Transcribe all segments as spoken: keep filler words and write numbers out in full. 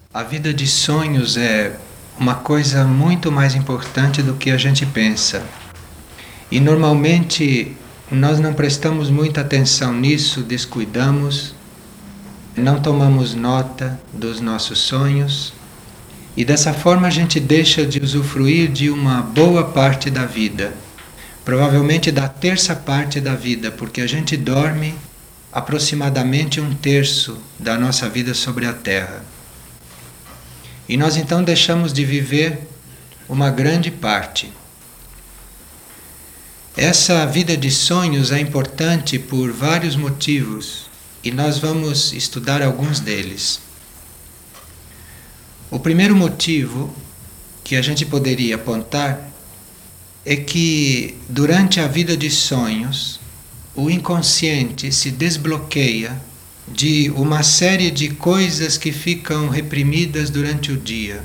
A vida de sonhos é uma coisa muito mais importante do que a gente pensa. E normalmente nós não prestamos muita atenção nisso, descuidamos, não tomamos nota dos nossos sonhos e dessa forma a gente deixa de usufruir de uma boa parte da vida. Provavelmente da terça parte da vida, porque a gente dorme aproximadamente um terço da nossa vida sobre a Terra. E nós então deixamos de viver uma grande parte. Essa vida de sonhos é importante por vários motivos e nós vamos estudar alguns deles. O primeiro motivo que a gente poderia apontar é que durante a vida de sonhos o inconsciente se desbloqueia de uma série de coisas que ficam reprimidas durante o dia.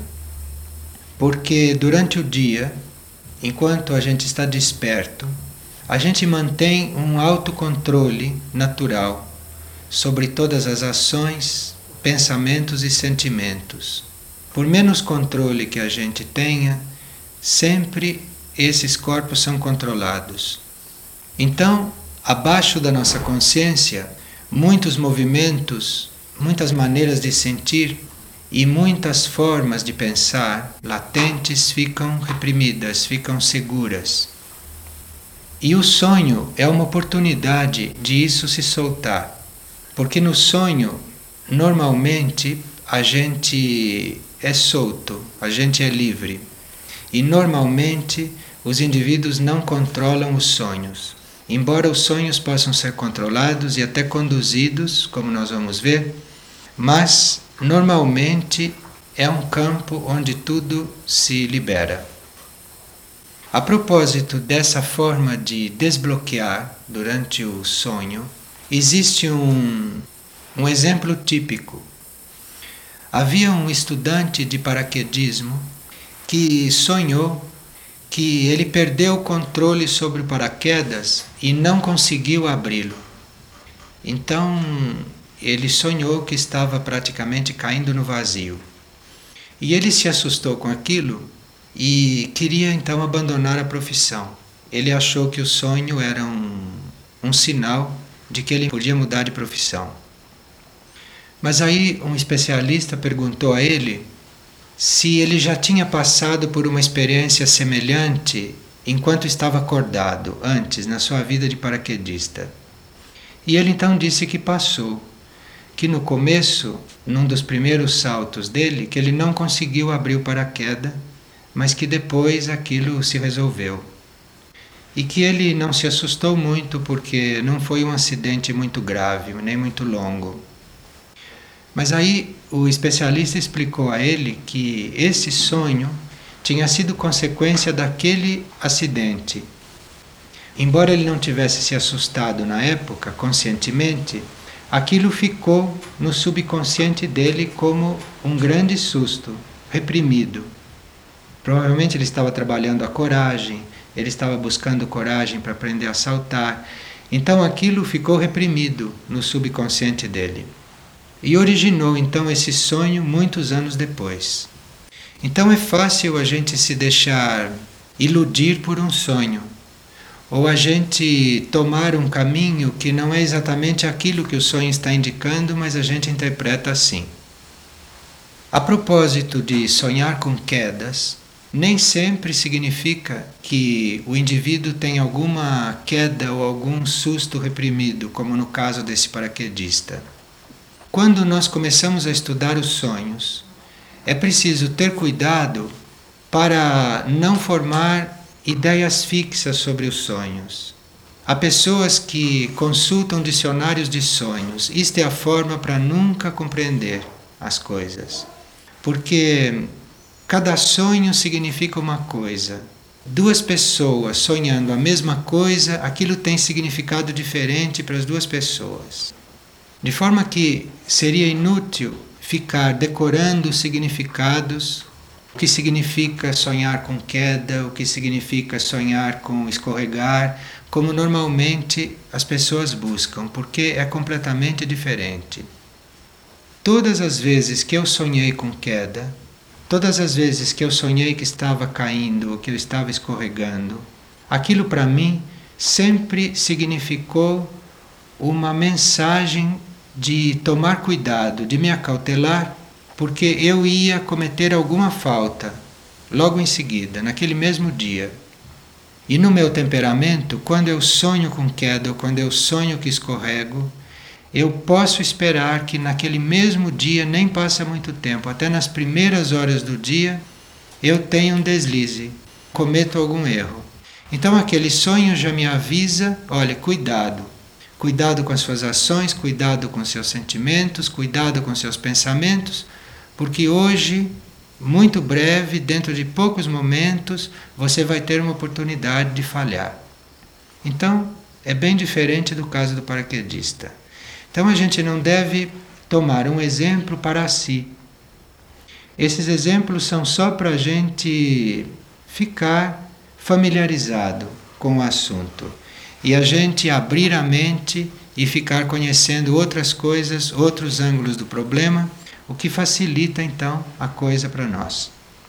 Porque durante o dia, enquanto a gente está desperto, a gente mantém um autocontrole natural sobre todas as ações, pensamentos e sentimentos. Por menos controle que a gente tenha, sempre esses corpos são controlados. Então, abaixo da nossa consciência, muitos movimentos, muitas maneiras de sentir e muitas formas de pensar latentes ficam reprimidas, ficam seguras. E o sonho é uma oportunidade de isso se soltar, porque no sonho, normalmente, a gente é solto, a gente é livre. E normalmente, os indivíduos não controlam os sonhos. Embora os sonhos possam ser controlados e até conduzidos, como nós vamos ver, mas normalmente é um campo onde tudo se libera. A propósito dessa forma de desbloquear durante o sonho, existe um, um exemplo típico. Havia um estudante de paraquedismo que sonhou que ele perdeu o controle sobre o paraquedas e não conseguiu abri-lo. Então, ele sonhou que estava praticamente caindo no vazio. E ele se assustou com aquilo e queria então abandonar a profissão. Ele achou que o sonho era um, um sinal de que ele podia mudar de profissão. Mas aí um especialista perguntou a ele se ele já tinha passado por uma experiência semelhante enquanto estava acordado, antes, na sua vida de paraquedista. E ele então disse que passou, que no começo, num dos primeiros saltos dele, que ele não conseguiu abrir o paraquedas, mas que depois aquilo se resolveu. E que ele não se assustou muito porque não foi um acidente muito grave, nem muito longo. Mas aí o especialista explicou a ele que esse sonho tinha sido consequência daquele acidente. Embora ele não tivesse se assustado na época, conscientemente, aquilo ficou no subconsciente dele como um grande susto, reprimido. Provavelmente ele estava trabalhando a coragem, ele estava buscando coragem para aprender a saltar. Então aquilo ficou reprimido no subconsciente dele. E originou então esse sonho muitos anos depois. Então é fácil a gente se deixar iludir por um sonho, ou a gente tomar um caminho que não é exatamente aquilo que o sonho está indicando, mas a gente interpreta assim. A propósito de sonhar com quedas, nem sempre significa que o indivíduo tem alguma queda ou algum susto reprimido, como no caso desse paraquedista. Quando nós começamos a estudar os sonhos, é preciso ter cuidado para não formar ideias fixas sobre os sonhos. Há pessoas que consultam dicionários de sonhos. Isto é a forma para nunca compreender as coisas. Porque cada sonho significa uma coisa. Duas pessoas sonhando a mesma coisa, aquilo tem significado diferente para as duas pessoas. De forma que seria inútil ficar decorando significados, o que significa sonhar com queda, o que significa sonhar com escorregar, como normalmente as pessoas buscam, porque é completamente diferente. todas as vezes que eu sonhei com queda, todas as vezes que eu sonhei que estava caindo ou que eu estava escorregando, aquilo para mim sempre significou uma mensagem de tomar cuidado, de me acautelar, porque eu ia cometer alguma falta logo em seguida, naquele mesmo dia. E no meu temperamento, quando eu sonho com queda ou quando eu sonho que escorrego, eu posso esperar que naquele mesmo dia, nem passa muito tempo, até nas primeiras horas do dia, eu tenho um deslize, cometo algum erro. Então aquele sonho já me avisa, olha, cuidado. Cuidado com as suas ações, cuidado com seus sentimentos, cuidado com seus pensamentos, porque hoje, muito breve, dentro de poucos momentos, você vai ter uma oportunidade de falhar. Então, é bem diferente do caso do paraquedista. Então a gente não deve tomar um exemplo para si. Esses exemplos são só para a gente ficar familiarizado com o assunto. E a gente abrir a mente e ficar conhecendo outras coisas, outros ângulos do problema, o que facilita então a coisa para nós.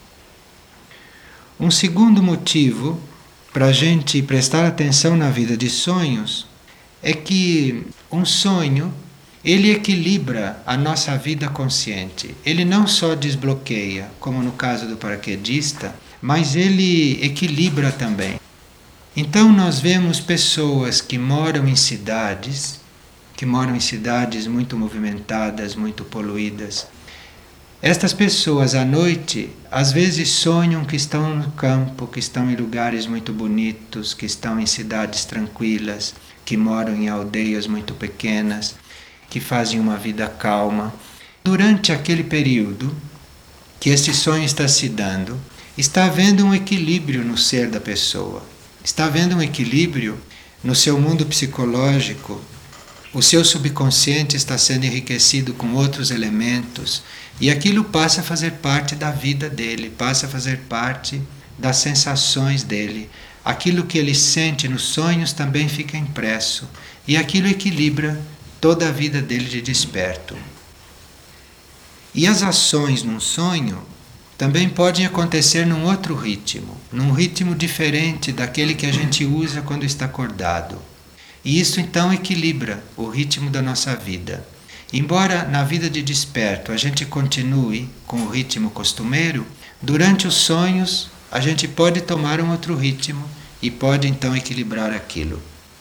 Um segundo motivo para a gente prestar atenção na vida de sonhos é que um sonho, ele equilibra a nossa vida consciente. Ele não só desbloqueia, como no caso do paraquedista, mas ele equilibra também. Então nós vemos pessoas que moram em cidades, que moram em cidades muito movimentadas, muito poluídas. Estas pessoas à noite, às vezes sonham que estão no campo, que estão em lugares muito bonitos, que estão em cidades tranquilas, que moram em aldeias muito pequenas, que fazem uma vida calma. Durante aquele período que esse sonho está se dando, está havendo um equilíbrio no ser da pessoa. Está havendo um equilíbrio no seu mundo psicológico, o seu subconsciente está sendo enriquecido com outros elementos e aquilo passa a fazer parte da vida dele, passa a fazer parte das sensações dele. Aquilo que ele sente nos sonhos também fica impresso e aquilo equilibra toda a vida dele de desperto. E as ações num sonho também podem acontecer num outro ritmo, num ritmo diferente daquele que a gente usa quando está acordado. E isso então equilibra o ritmo da nossa vida. Embora na vida de desperto a gente continue com o ritmo costumeiro, durante os sonhos a gente pode tomar um outro ritmo e pode então equilibrar aquilo.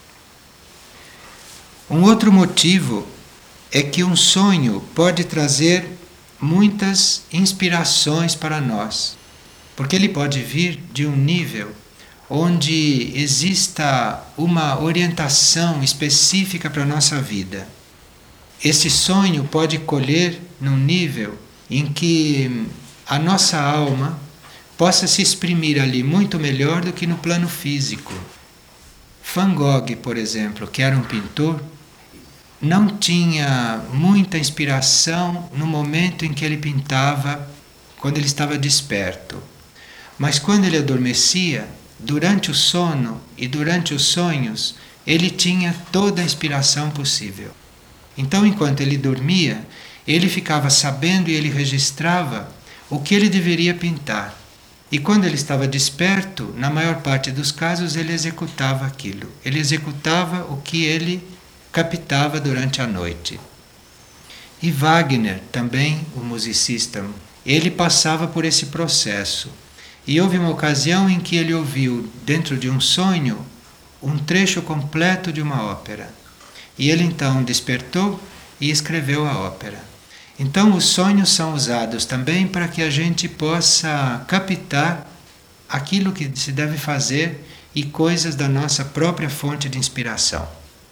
Um outro motivo é que um sonho pode trazer muitas inspirações para nós, porque ele pode vir de um nível onde exista uma orientação específica para a nossa vida. Esse sonho pode colher num nível em que a nossa alma possa se exprimir ali muito melhor do que no plano físico. Van Gogh, por exemplo, que era um pintor, não tinha muita inspiração no momento em que ele pintava, quando ele estava desperto. Mas quando ele adormecia, durante o sono e durante os sonhos, ele tinha toda a inspiração possível. Então, enquanto ele dormia, ele ficava sabendo e ele registrava o que ele deveria pintar. E quando ele estava desperto, na maior parte dos casos, ele executava aquilo. Ele executava o que ele captava durante a noite. E Wagner, também o musicista, ele passava por esse processo. E houve uma ocasião em que ele ouviu, dentro de um sonho, um trecho completo de uma ópera. E ele então despertou e escreveu a ópera. Então os sonhos são usados também para que a gente possa captar aquilo que se deve fazer e coisas da nossa própria fonte de inspiração.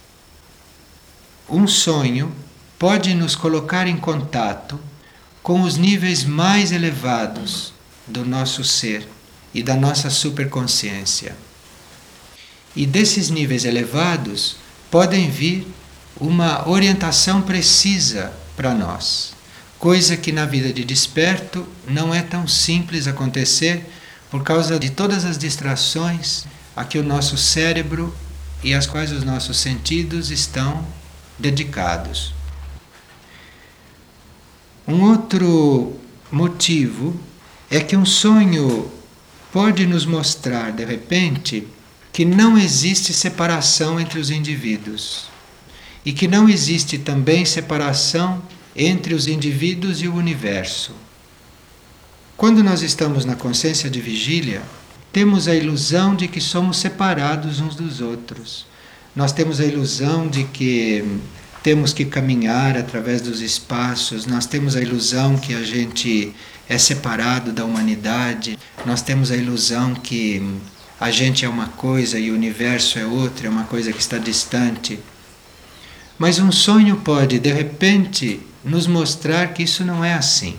Um sonho pode nos colocar em contato com os níveis mais elevados do nosso ser e da nossa superconsciência. E desses níveis elevados podem vir uma orientação precisa para nós, coisa que na vida de desperto não é tão simples acontecer por causa de todas as distrações a que o nosso cérebro e às quais os nossos sentidos estão dedicados. Um outro motivo é que um sonho pode nos mostrar, de repente, que não existe separação entre os indivíduos e que não existe também separação entre os indivíduos e o universo. Quando nós estamos na consciência de vigília, temos a ilusão de que somos separados uns dos outros. Nós temos a ilusão de que temos que caminhar através dos espaços, nós temos a ilusão que a gente é separado da humanidade, nós temos a ilusão que a gente é uma coisa e o universo é outra, é uma coisa que está distante. Mas um sonho pode, de repente, nos mostrar que isso não é assim.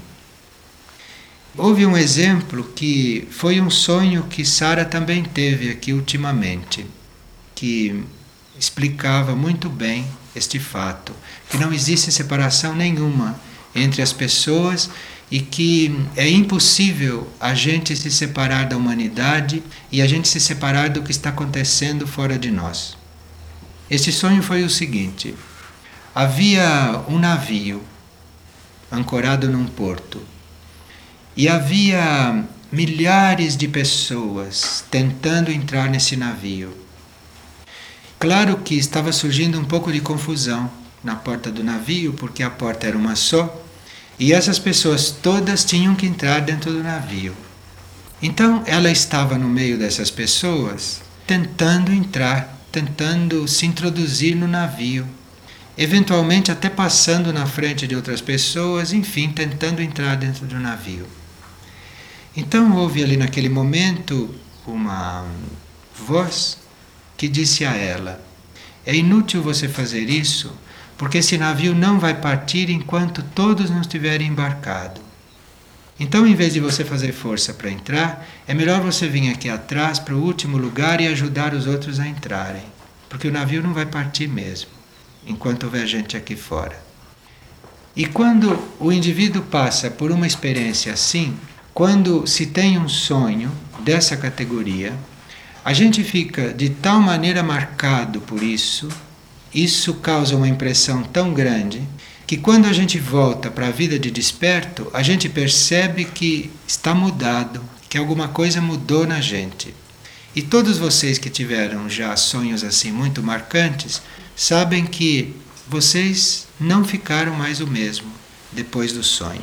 Houve um exemplo que foi um sonho que Sara também teve aqui ultimamente, que explicava muito bem este fato, que não existe separação nenhuma entre as pessoas e que é impossível a gente se separar da humanidade e a gente se separar do que está acontecendo fora de nós. Este sonho foi o seguinte: havia um navio ancorado num porto e havia milhares de pessoas tentando entrar nesse navio. Claro que estava surgindo um pouco de confusão na porta do navio, porque a porta era uma só, e essas pessoas todas tinham que entrar dentro do navio. Então ela estava no meio dessas pessoas, tentando entrar, tentando se introduzir no navio, eventualmente até passando na frente de outras pessoas, enfim, tentando entrar dentro do navio. Então houve ali naquele momento uma voz que disse a ela: é inútil você fazer isso, porque esse navio não vai partir enquanto todos não estiverem embarcados. Então, em vez de você fazer força para entrar, é melhor você vir aqui atrás para o último lugar e ajudar os outros a entrarem, porque o navio não vai partir mesmo, enquanto houver gente aqui fora. E quando o indivíduo passa por uma experiência assim, quando se tem um sonho dessa categoria, a gente fica de tal maneira marcado por isso, isso causa uma impressão tão grande, que quando a gente volta para a vida de desperto, a gente percebe que está mudado, que alguma coisa mudou na gente. E todos vocês que tiveram já sonhos assim muito marcantes, sabem que vocês não ficaram mais o mesmo depois do sonho.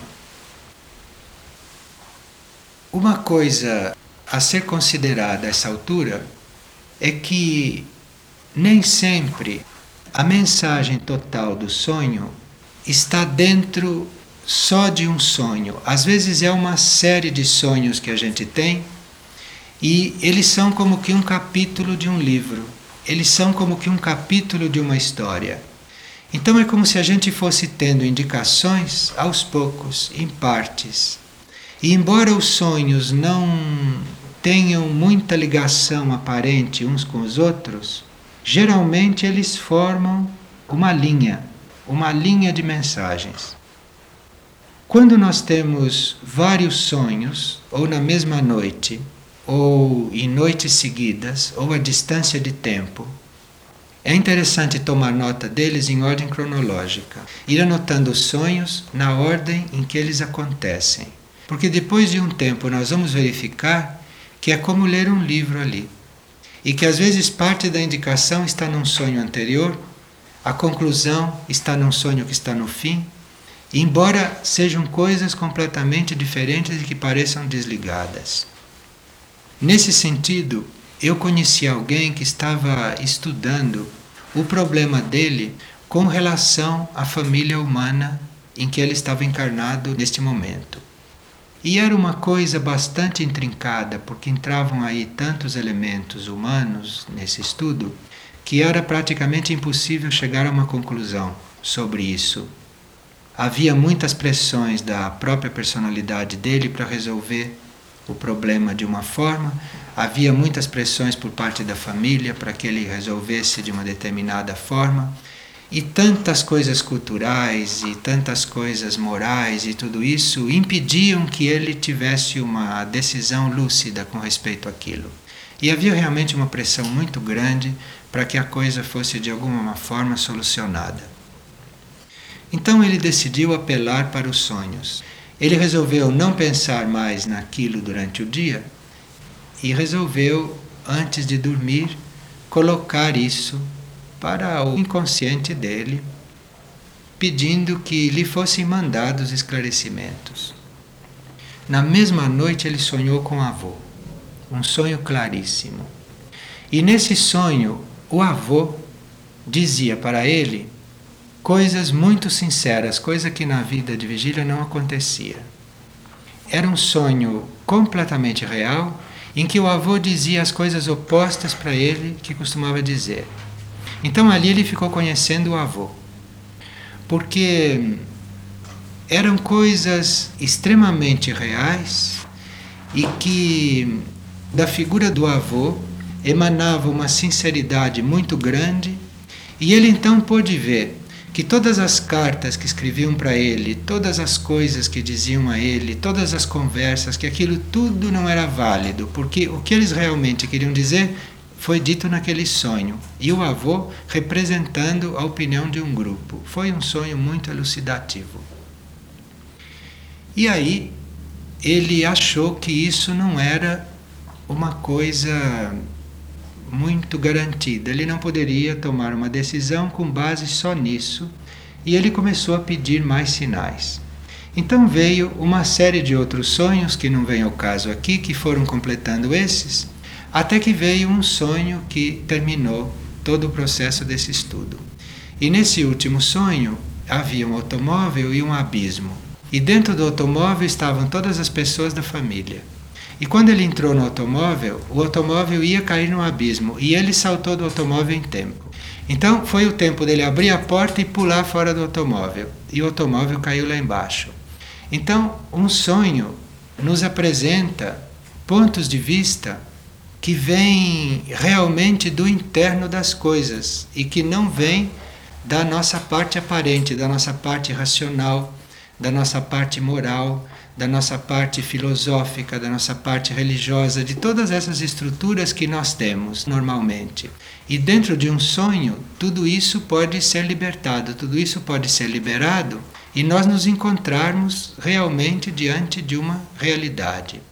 Uma coisa a ser considerada a essa altura é que nem sempre a mensagem total do sonho está dentro só de um sonho. Às vezes é uma série de sonhos que a gente tem e eles são como que um capítulo de um livro. Eles são como que um capítulo de uma história. Então é como se a gente fosse tendo indicações aos poucos, em partes. E embora os sonhos não tenham muita ligação aparente uns com os outros, geralmente eles formam uma linha, uma linha de mensagens. Quando nós temos vários sonhos, ou na mesma noite, ou em noites seguidas, ou a distância de tempo, é interessante tomar nota deles em ordem cronológica, ir anotando os sonhos na ordem em que eles acontecem. Porque depois de um tempo nós vamos verificar que é como ler um livro ali. E que às vezes parte da indicação está num sonho anterior, a conclusão está num sonho que está no fim, e embora sejam coisas completamente diferentes e que pareçam desligadas. Nesse sentido, eu conheci alguém que estava estudando o problema dele com relação à família humana em que ele estava encarnado neste momento. E era uma coisa bastante intrincada, porque entravam aí tantos elementos humanos nesse estudo, que era praticamente impossível chegar a uma conclusão sobre isso. Havia muitas pressões da própria personalidade dele para resolver o problema de uma forma, havia muitas pressões por parte da família para que ele resolvesse de uma determinada forma, e tantas coisas culturais e tantas coisas morais e tudo isso impediam que ele tivesse uma decisão lúcida com respeito àquilo. E havia realmente uma pressão muito grande para que a coisa fosse de alguma forma solucionada. Então ele decidiu apelar para os sonhos. Ele resolveu não pensar mais naquilo durante o dia e resolveu, antes de dormir, colocar isso para o inconsciente dele, pedindo que lhe fossem mandados esclarecimentos. Na mesma noite ele sonhou com o avô, um sonho claríssimo. E nesse sonho, o avô dizia para ele coisas muito sinceras, coisa que na vida de vigília não acontecia. Era um sonho completamente real, em que o avô dizia as coisas opostas para ele que costumava dizer. Então ali ele ficou conhecendo o avô, porque eram coisas extremamente reais e que da figura do avô emanava uma sinceridade muito grande, e ele então pôde ver que todas as cartas que escreviam para ele, todas as coisas que diziam a ele, todas as conversas, que aquilo tudo não era válido, porque o que eles realmente queriam dizer foi dito naquele sonho. E o avô representando a opinião de um grupo. Foi um sonho muito elucidativo. E aí ele achou que isso não era uma coisa muito garantida. Ele não poderia tomar uma decisão com base só nisso, e ele começou a pedir mais sinais. Então veio uma série de outros sonhos, que não vem ao caso aqui, que foram completando esses, até que veio um sonho que terminou todo o processo desse estudo. E nesse último sonho havia um automóvel e um abismo. E dentro do automóvel estavam todas as pessoas da família. E quando ele entrou no automóvel, o automóvel ia cair no abismo, e ele saltou do automóvel em tempo. Então foi o tempo dele abrir a porta e pular fora do automóvel, e o automóvel caiu lá embaixo. Então um sonho nos apresenta pontos de vista que vêm realmente do interno das coisas, e que não vêm da nossa parte aparente, da nossa parte racional, da nossa parte moral, da nossa parte filosófica, da nossa parte religiosa, de todas essas estruturas que nós temos normalmente. E dentro de um sonho, tudo isso pode ser libertado, tudo isso pode ser liberado, e nós nos encontrarmos realmente diante de uma realidade.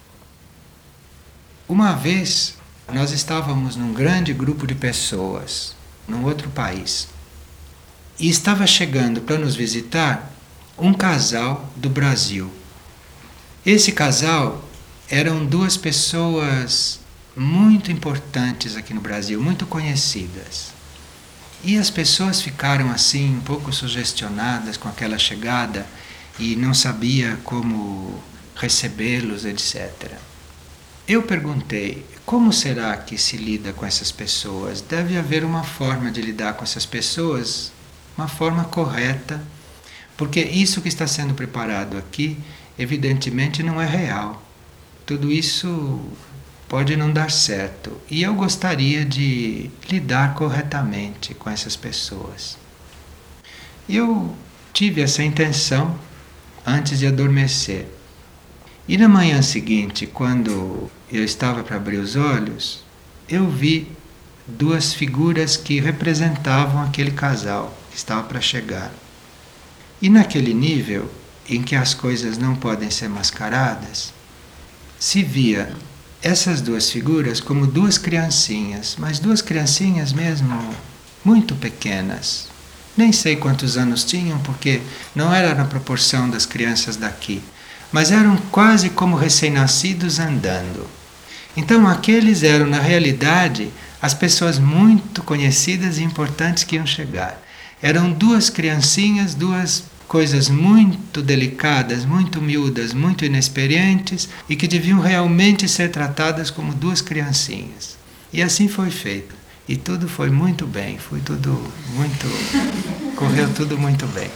Uma vez, nós estávamos num grande grupo de pessoas, num outro país, e estava chegando para nos visitar um casal do Brasil. Esse casal eram duas pessoas muito importantes aqui no Brasil, muito conhecidas. E as pessoas ficaram assim, um pouco sugestionadas com aquela chegada e não sabia como recebê-los, etcétera. Eu perguntei, como será que se lida com essas pessoas? Deve haver uma forma de lidar com essas pessoas, uma forma correta, porque isso que está sendo preparado aqui, evidentemente não é real. Tudo isso pode não dar certo. E eu gostaria de lidar corretamente com essas pessoas. Eu tive essa intenção antes de adormecer. E na manhã seguinte, quando eu estava para abrir os olhos, eu vi duas figuras que representavam aquele casal que estava para chegar. E naquele nível em que as coisas não podem ser mascaradas, se via essas duas figuras como duas criancinhas, mas duas criancinhas mesmo muito pequenas. Nem sei quantos anos tinham, porque não era na proporção das crianças daqui, mas eram quase como recém-nascidos andando. Então aqueles eram, na realidade, as pessoas muito conhecidas e importantes que iam chegar. Eram duas criancinhas, duas coisas muito delicadas, muito miúdas, muito inexperientes, e que deviam realmente ser tratadas como duas criancinhas. E assim foi feito. E tudo foi muito bem, foi tudo muito... correu tudo muito bem.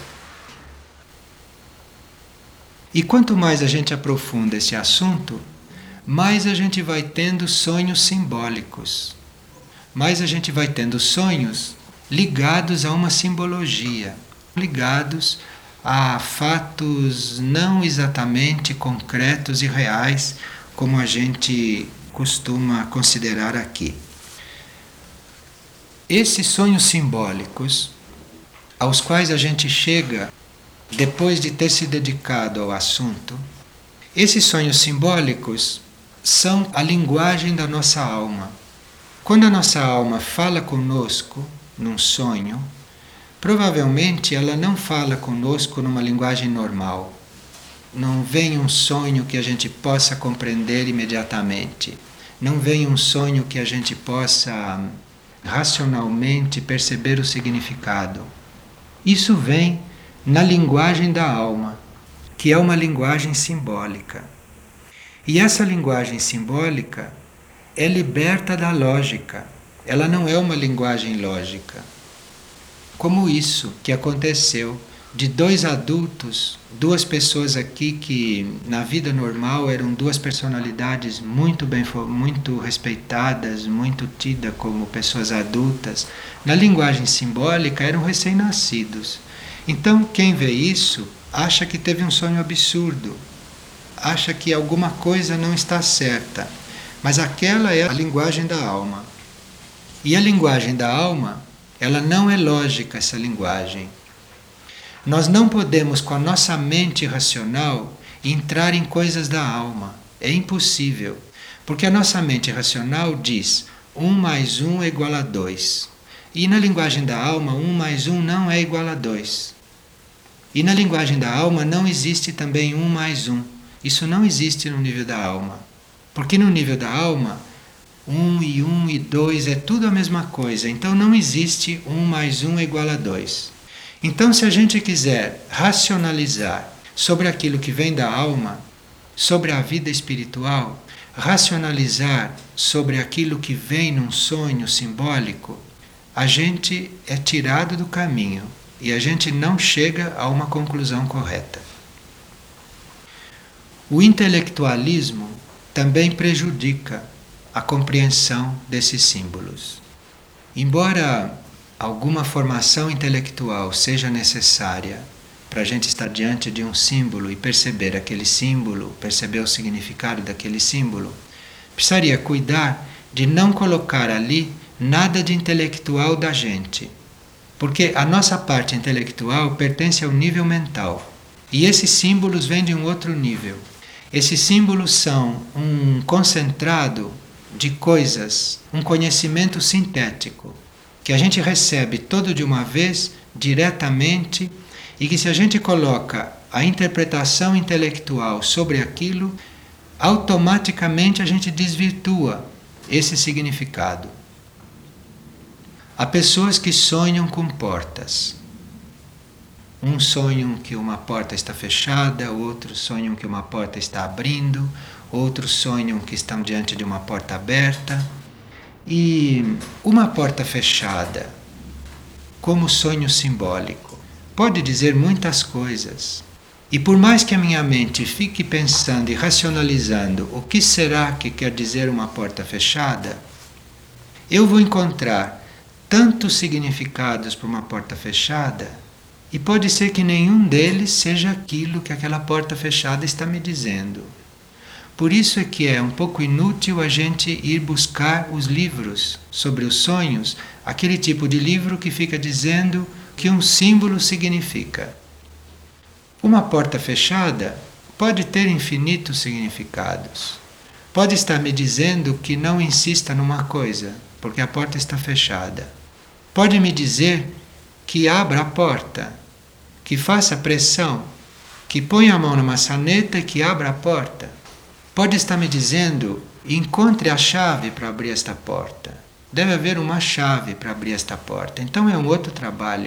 E quanto mais a gente aprofunda esse assunto, mais a gente vai tendo sonhos simbólicos. Mais a gente vai tendo sonhos ligados a uma simbologia, ligados a fatos não exatamente concretos e reais, como a gente costuma considerar aqui. Esses sonhos simbólicos, aos quais a gente chega depois de ter se dedicado ao assunto, esses sonhos simbólicos são a linguagem da nossa alma. Quando a nossa alma fala conosco num sonho, provavelmente ela não fala conosco numa linguagem normal. Não vem um sonho que a gente possa compreender imediatamente. Não vem um sonho que a gente possa racionalmente perceber o significado. Isso vem na linguagem da alma, que é uma linguagem simbólica. E essa linguagem simbólica é liberta da lógica. Ela não é uma linguagem lógica. Como isso que aconteceu de dois adultos, duas pessoas aqui que na vida normal eram duas personalidades muito bem, muito respeitadas, muito tidas como pessoas adultas, na linguagem simbólica eram recém-nascidos. Então quem vê isso acha que teve um sonho absurdo, acha que alguma coisa não está certa, mas aquela é a linguagem da alma. E a linguagem da alma, ela não é lógica, essa linguagem. Nós não podemos, com a nossa mente racional, entrar em coisas da alma. É impossível. Porque a nossa mente racional diz um mais um é igual a dois. E na linguagem da alma, um mais um não é igual a dois. E na linguagem da alma não existe também um mais um. Isso não existe no nível da alma. Porque no nível da alma, um e um e dois é tudo a mesma coisa. Então não existe um mais um é igual a dois. Então, se a gente quiser racionalizar sobre aquilo que vem da alma, sobre a vida espiritual, racionalizar sobre aquilo que vem num sonho simbólico, a gente é tirado do caminho e a gente não chega a uma conclusão correta. O intelectualismo também prejudica a compreensão desses símbolos. Embora alguma formação intelectual seja necessária para a gente estar diante de um símbolo e perceber aquele símbolo, perceber o significado daquele símbolo, precisaria cuidar de não colocar ali nada de intelectual da gente. Porque a nossa parte intelectual pertence ao nível mental. E esses símbolos vêm de um outro nível. Esses símbolos são um concentrado de coisas, um conhecimento sintético, que a gente recebe todo de uma vez, diretamente, e que se a gente coloca a interpretação intelectual sobre aquilo, automaticamente a gente desvirtua esse significado. Há pessoas que sonham com portas. Um sonham que uma porta está fechada, outros sonham que uma porta está abrindo, outros sonham que estão diante de uma porta aberta. E uma porta fechada, como sonho simbólico, pode dizer muitas coisas. E por mais que a minha mente fique pensando e racionalizando o que será que quer dizer uma porta fechada, eu vou encontrar tantos significados para uma porta fechada, e pode ser que nenhum deles seja aquilo que aquela porta fechada está me dizendo. Por isso é que é um pouco inútil a gente ir buscar os livros sobre os sonhos, aquele tipo de livro que fica dizendo que um símbolo significa. Uma porta fechada pode ter infinitos significados. Pode estar me dizendo que não insista numa coisa, porque a porta está fechada. Pode me dizer que abra a porta, que faça pressão, que ponha a mão na maçaneta e que abra a porta. Pode estar me dizendo, encontre a chave para abrir esta porta. Deve haver uma chave para abrir esta porta. Então é um outro trabalho.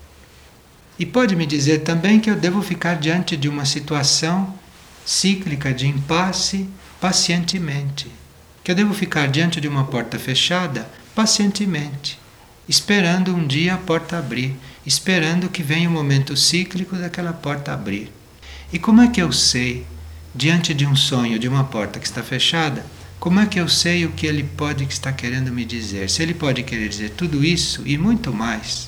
E pode me dizer também que eu devo ficar diante de uma situação cíclica de impasse pacientemente. Que eu devo ficar diante de uma porta fechada pacientemente, esperando um dia a porta abrir, esperando que venha o momento cíclico daquela porta abrir. E como é que eu sei, diante de um sonho, de uma porta que está fechada, como é que eu sei o que ele pode estar querendo me dizer? Se ele pode querer dizer tudo isso e muito mais.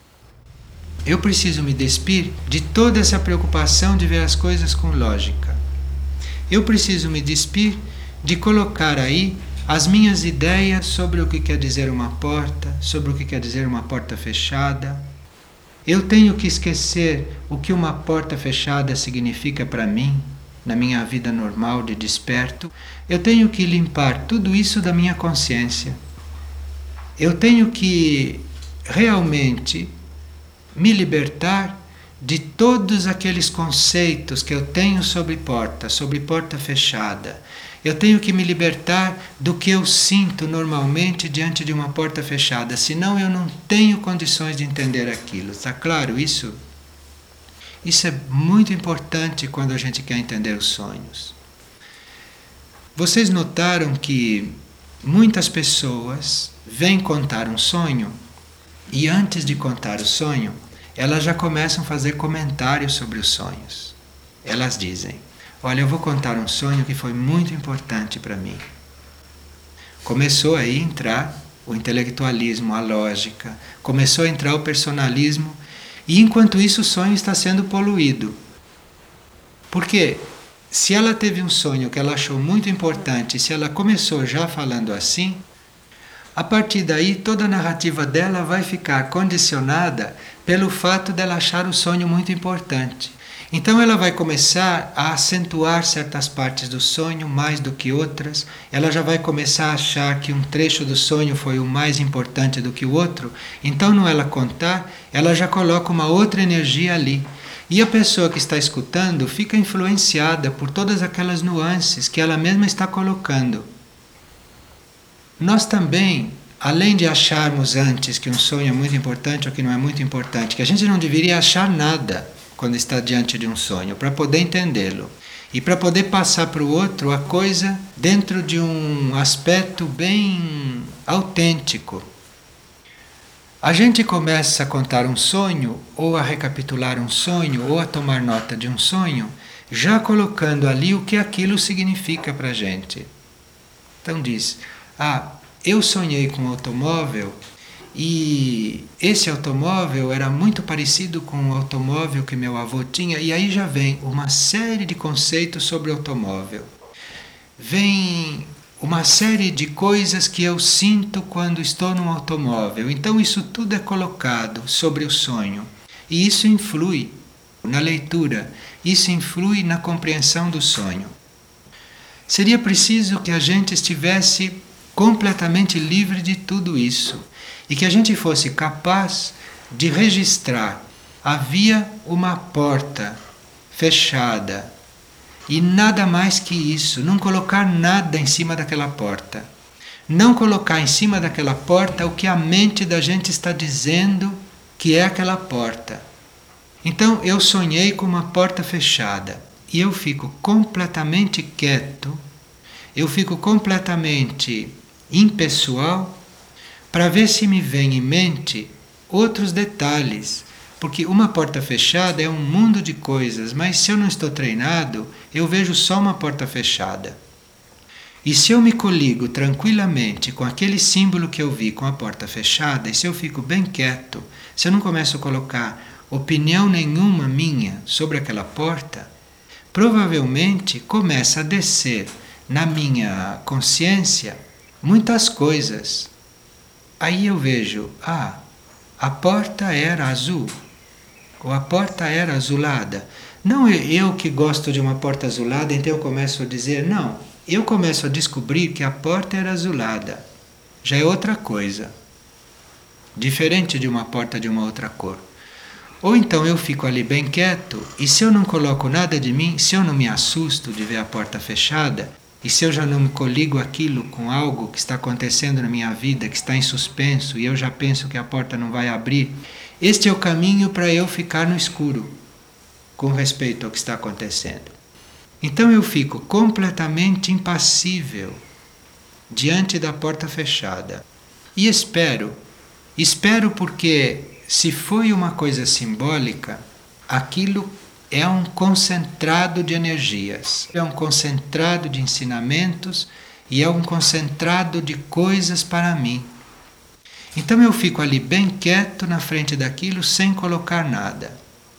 Eu preciso me despir de toda essa preocupação de ver as coisas com lógica. Eu preciso me despir de colocar aí as minhas ideias sobre o que quer dizer uma porta, sobre o que quer dizer uma porta fechada. Eu tenho que esquecer o que uma porta fechada significa para mim, na minha vida normal de desperto. Eu tenho que limpar tudo isso da minha consciência. Eu tenho que realmente me libertar de todos aqueles conceitos que eu tenho sobre porta, sobre porta fechada. Eu tenho que me libertar do que eu sinto normalmente diante de uma porta fechada, senão eu não tenho condições de entender aquilo. Está claro isso? Isso é muito importante quando a gente quer entender os sonhos. Vocês notaram que muitas pessoas vêm contar um sonho e antes de contar o sonho, elas já começam a fazer comentários sobre os sonhos. Elas dizem: olha, eu vou contar um sonho que foi muito importante para mim. Começou aí a entrar o intelectualismo, a lógica, começou a entrar o personalismo, e enquanto isso o sonho está sendo poluído. Porque se ela teve um sonho que ela achou muito importante, se ela começou já falando assim, a partir daí toda a narrativa dela vai ficar condicionada pelo fato dela achar o sonho muito importante. Então ela vai começar a acentuar certas partes do sonho mais do que outras, ela já vai começar a achar que um trecho do sonho foi o mais importante do que o outro, então no ela contar, ela já coloca uma outra energia ali. E a pessoa que está escutando fica influenciada por todas aquelas nuances que ela mesma está colocando. Nós também, além de acharmos antes que um sonho é muito importante ou que não é muito importante, que a gente não deveria achar nada quando está diante de um sonho, para poder entendê-lo e para poder passar para o outro a coisa dentro de um aspecto bem autêntico. A gente começa a contar um sonho, ou a recapitular um sonho, ou a tomar nota de um sonho, já colocando ali o que aquilo significa para a gente. Então diz: ah, eu sonhei com um automóvel e esse automóvel era muito parecido com o automóvel que meu avô tinha, e aí já vem uma série de conceitos sobre o automóvel. Vem uma série de coisas que eu sinto quando estou num automóvel. Então isso tudo é colocado sobre o sonho. E isso influi na leitura, isso influi na compreensão do sonho. Seria preciso que a gente estivesse completamente livre de tudo isso e que a gente fosse capaz de registrar: havia uma porta fechada e nada mais que isso, não colocar nada em cima daquela porta, não colocar em cima daquela porta o que a mente da gente está dizendo que é aquela porta. Então eu sonhei com uma porta fechada e eu fico completamente quieto, eu fico completamente impessoal, para ver se me vem em mente outros detalhes, porque uma porta fechada é um mundo de coisas, mas se eu não estou treinado, eu vejo só uma porta fechada. E se eu me coligo tranquilamente com aquele símbolo que eu vi com a porta fechada, e se eu fico bem quieto, se eu não começo a colocar opinião nenhuma minha sobre aquela porta, provavelmente começa a descer na minha consciência muitas coisas. Aí eu vejo: ah, a porta era azul, ou a porta era azulada. Não eu que gosto de uma porta azulada, então eu começo a dizer, não, eu começo a descobrir que a porta era azulada. Já é outra coisa, diferente de uma porta de uma outra cor. Ou então eu fico ali bem quieto, e se eu não coloco nada de mim, se eu não me assusto de ver a porta fechada, e se eu já não me coligo aquilo com algo que está acontecendo na minha vida, que está em suspenso, e eu já penso que a porta não vai abrir, este é o caminho para eu ficar no escuro, com respeito ao que está acontecendo. Então eu fico completamente impassível diante da porta fechada. E espero, espero porque se foi uma coisa simbólica, aquilo é um concentrado de energias, é um concentrado de ensinamentos e é um concentrado de coisas para mim. Então eu fico ali bem quieto na frente daquilo sem colocar nada.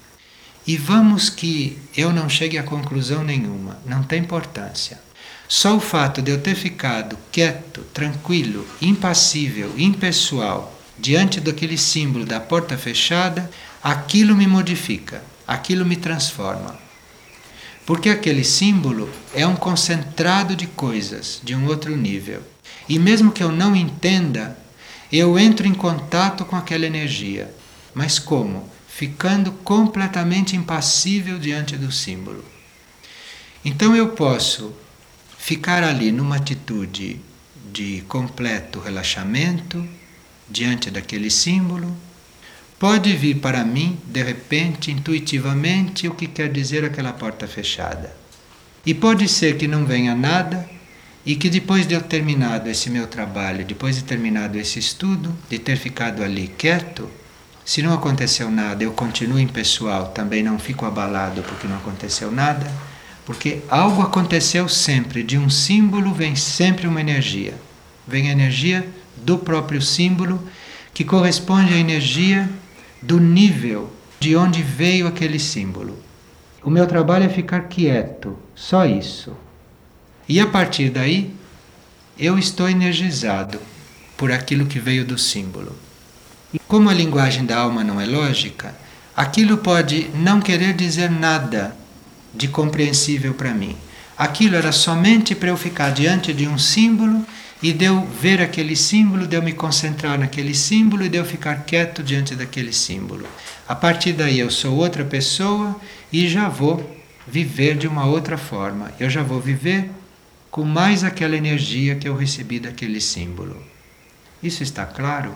E vamos que eu não chegue a conclusão nenhuma, não tem importância. Só o fato de eu ter ficado quieto, tranquilo, impassível, impessoal, diante daquele símbolo da porta fechada, aquilo me modifica, aquilo me transforma. Porque aquele símbolo é um concentrado de coisas de um outro nível. E mesmo que eu não entenda, eu entro em contato com aquela energia. Mas como? Ficando completamente impassível diante do símbolo. Então eu posso ficar ali numa atitude de completo relaxamento diante daquele símbolo. Pode vir para mim, de repente, intuitivamente, o que quer dizer aquela porta fechada. E pode ser que não venha nada e que depois de eu terminado esse meu trabalho, depois de terminado esse estudo, de ter ficado ali quieto, se não aconteceu nada, eu continuo impessoal, também não fico abalado porque não aconteceu nada, porque algo aconteceu sempre, de um símbolo vem sempre uma energia. Vem a energia do próprio símbolo, que corresponde à energia do nível de onde veio aquele símbolo. O meu trabalho é ficar quieto, só isso. E a partir daí, eu estou energizado por aquilo que veio do símbolo. E como a linguagem da alma não é lógica, aquilo pode não querer dizer nada de compreensível para mim. Aquilo era somente para eu ficar diante de um símbolo e de eu ver aquele símbolo, de eu me concentrar naquele símbolo e de eu ficar quieto diante daquele símbolo. A partir daí eu sou outra pessoa e já vou viver de uma outra forma. Eu já vou viver com mais aquela energia que eu recebi daquele símbolo. Isso está claro?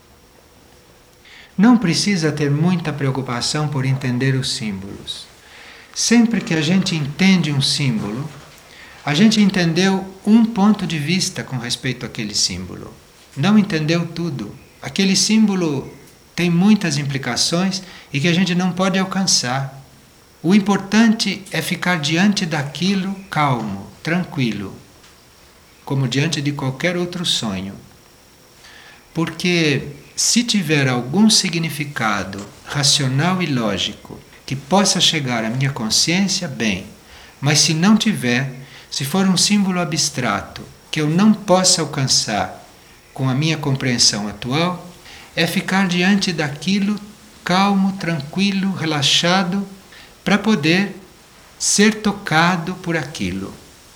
Não precisa ter muita preocupação por entender os símbolos. Sempre que a gente entende um símbolo, a gente entendeu um ponto de vista com respeito àquele símbolo. Não entendeu tudo. Aquele símbolo tem muitas implicações e que a gente não pode alcançar. O importante é ficar diante daquilo calmo, tranquilo, como diante de qualquer outro sonho. Porque se tiver algum significado racional e lógico que possa chegar à minha consciência, bem. Mas se não tiver, se for um símbolo abstrato que eu não possa alcançar com a minha compreensão atual, é ficar diante daquilo calmo, tranquilo, relaxado, para poder ser tocado por aquilo.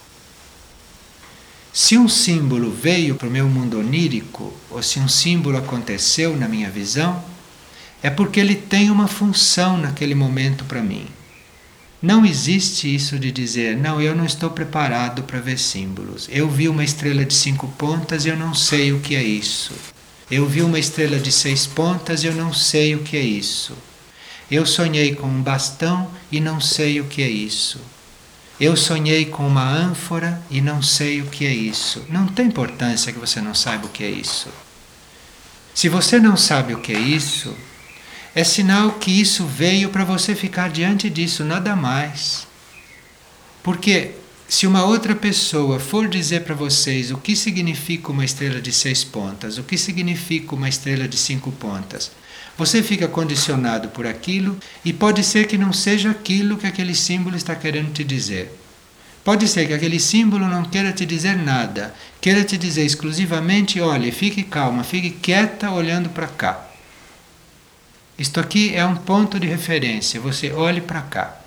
Se um símbolo veio para o meu mundo onírico, ou se um símbolo aconteceu na minha visão, é porque ele tem uma função naquele momento para mim. Não existe isso de dizer, não, eu não estou preparado para ver símbolos. Eu vi uma estrela de cinco pontas e eu não sei o que é isso. Eu vi uma estrela de seis pontas e eu não sei o que é isso. Eu sonhei com um bastão e não sei o que é isso. Eu sonhei com uma ânfora e não sei o que é isso. Não tem importância que você não saiba o que é isso. Se você não sabe o que é isso, é sinal que isso veio para você ficar diante disso, nada mais. Porque se uma outra pessoa for dizer para vocês o que significa uma estrela de seis pontas, o que significa uma estrela de cinco pontas, você fica condicionado por aquilo e pode ser que não seja aquilo que aquele símbolo está querendo te dizer. Pode ser que aquele símbolo não queira te dizer nada, queira te dizer exclusivamente, olhe, fique calma, fique quieta olhando para cá. Isto aqui é um ponto de referência, você olhe para cá.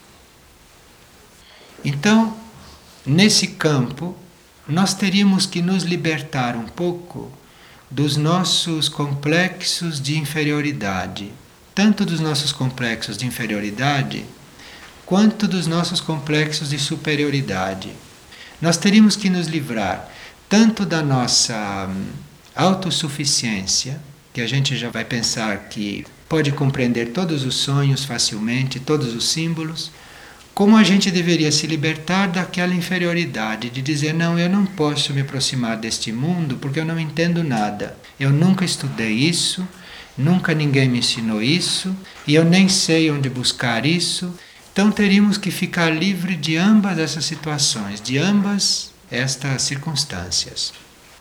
Então, nesse campo, nós teríamos que nos libertar um pouco dos nossos complexos de inferioridade, tanto dos nossos complexos de inferioridade, quanto dos nossos complexos de superioridade. Nós teríamos que nos livrar tanto da nossa autossuficiência, que a gente já vai pensar que pode compreender todos os sonhos facilmente, todos os símbolos, como a gente deveria se libertar daquela inferioridade, de dizer, não, eu não posso me aproximar deste mundo porque eu não entendo nada. Eu nunca estudei isso, nunca ninguém me ensinou isso, e eu nem sei onde buscar isso. Então teríamos que ficar livre de ambas essas situações, de ambas estas circunstâncias.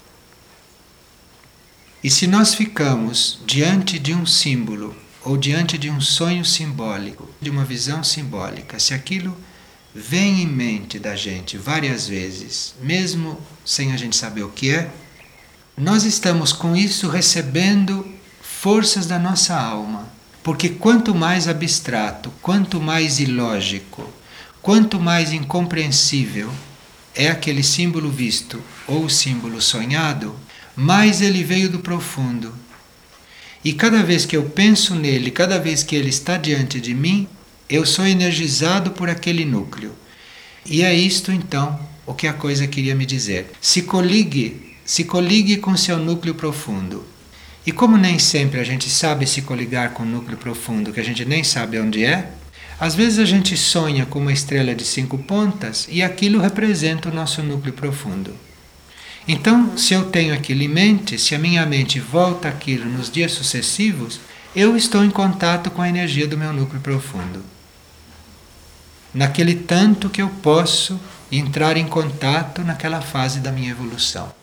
E se nós ficamos diante de um símbolo, ou diante de um sonho simbólico, de uma visão simbólica, se aquilo vem em mente da gente várias vezes, mesmo sem a gente saber o que é, nós estamos com isso recebendo forças da nossa alma. Porque quanto mais abstrato, quanto mais ilógico, quanto mais incompreensível é aquele símbolo visto ou o símbolo sonhado, mais ele veio do profundo. E cada vez que eu penso nele, cada vez que ele está diante de mim, eu sou energizado por aquele núcleo. E é isto então o que a coisa queria me dizer. Se coligue, se coligue com seu núcleo profundo. E como nem sempre a gente sabe se coligar com o núcleo profundo, que a gente nem sabe onde é, às vezes a gente sonha com uma estrela de cinco pontas e aquilo representa o nosso núcleo profundo. Então, se eu tenho aquilo em mente, se a minha mente volta àquilo nos dias sucessivos, eu estou em contato com a energia do meu núcleo profundo. Naquele tanto que eu posso entrar em contato naquela fase da minha evolução.